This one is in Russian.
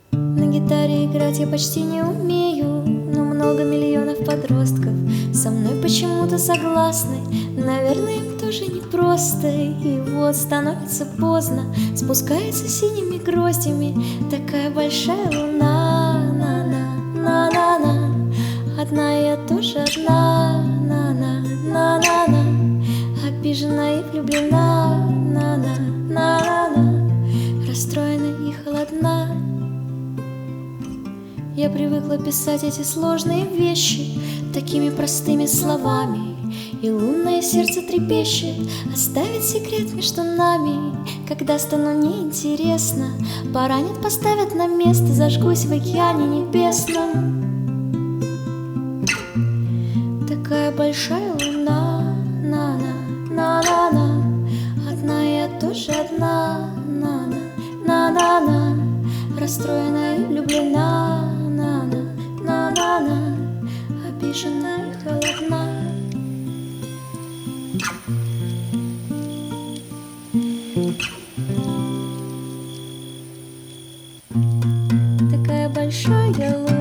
На гитаре играть я почти не умею, но много миллионов подростков со мной почему-то согласны. Наверное, им тоже непросто. И вот становится поздно, спускается синими гроздями такая большая луна. На-на-на-на-на. Одна я тоже одна. На-на-на-на-на. Обижена и влюблена. На-на-на-на-на. Расстроена и холодна. Я привыкла писать эти сложные вещи такими простыми словами, и лунное сердце трепещет оставить секрет между нами. Когда стану неинтересна, поранят, поставят на место, зажгусь в океане небесном. Такая большая луна. На-на-на-на-на. Одна я тоже одна. На-на-на-на-на. Расстроена и влюблена. На-на-на-на-на. Обижена и холодна. Такая большая луна.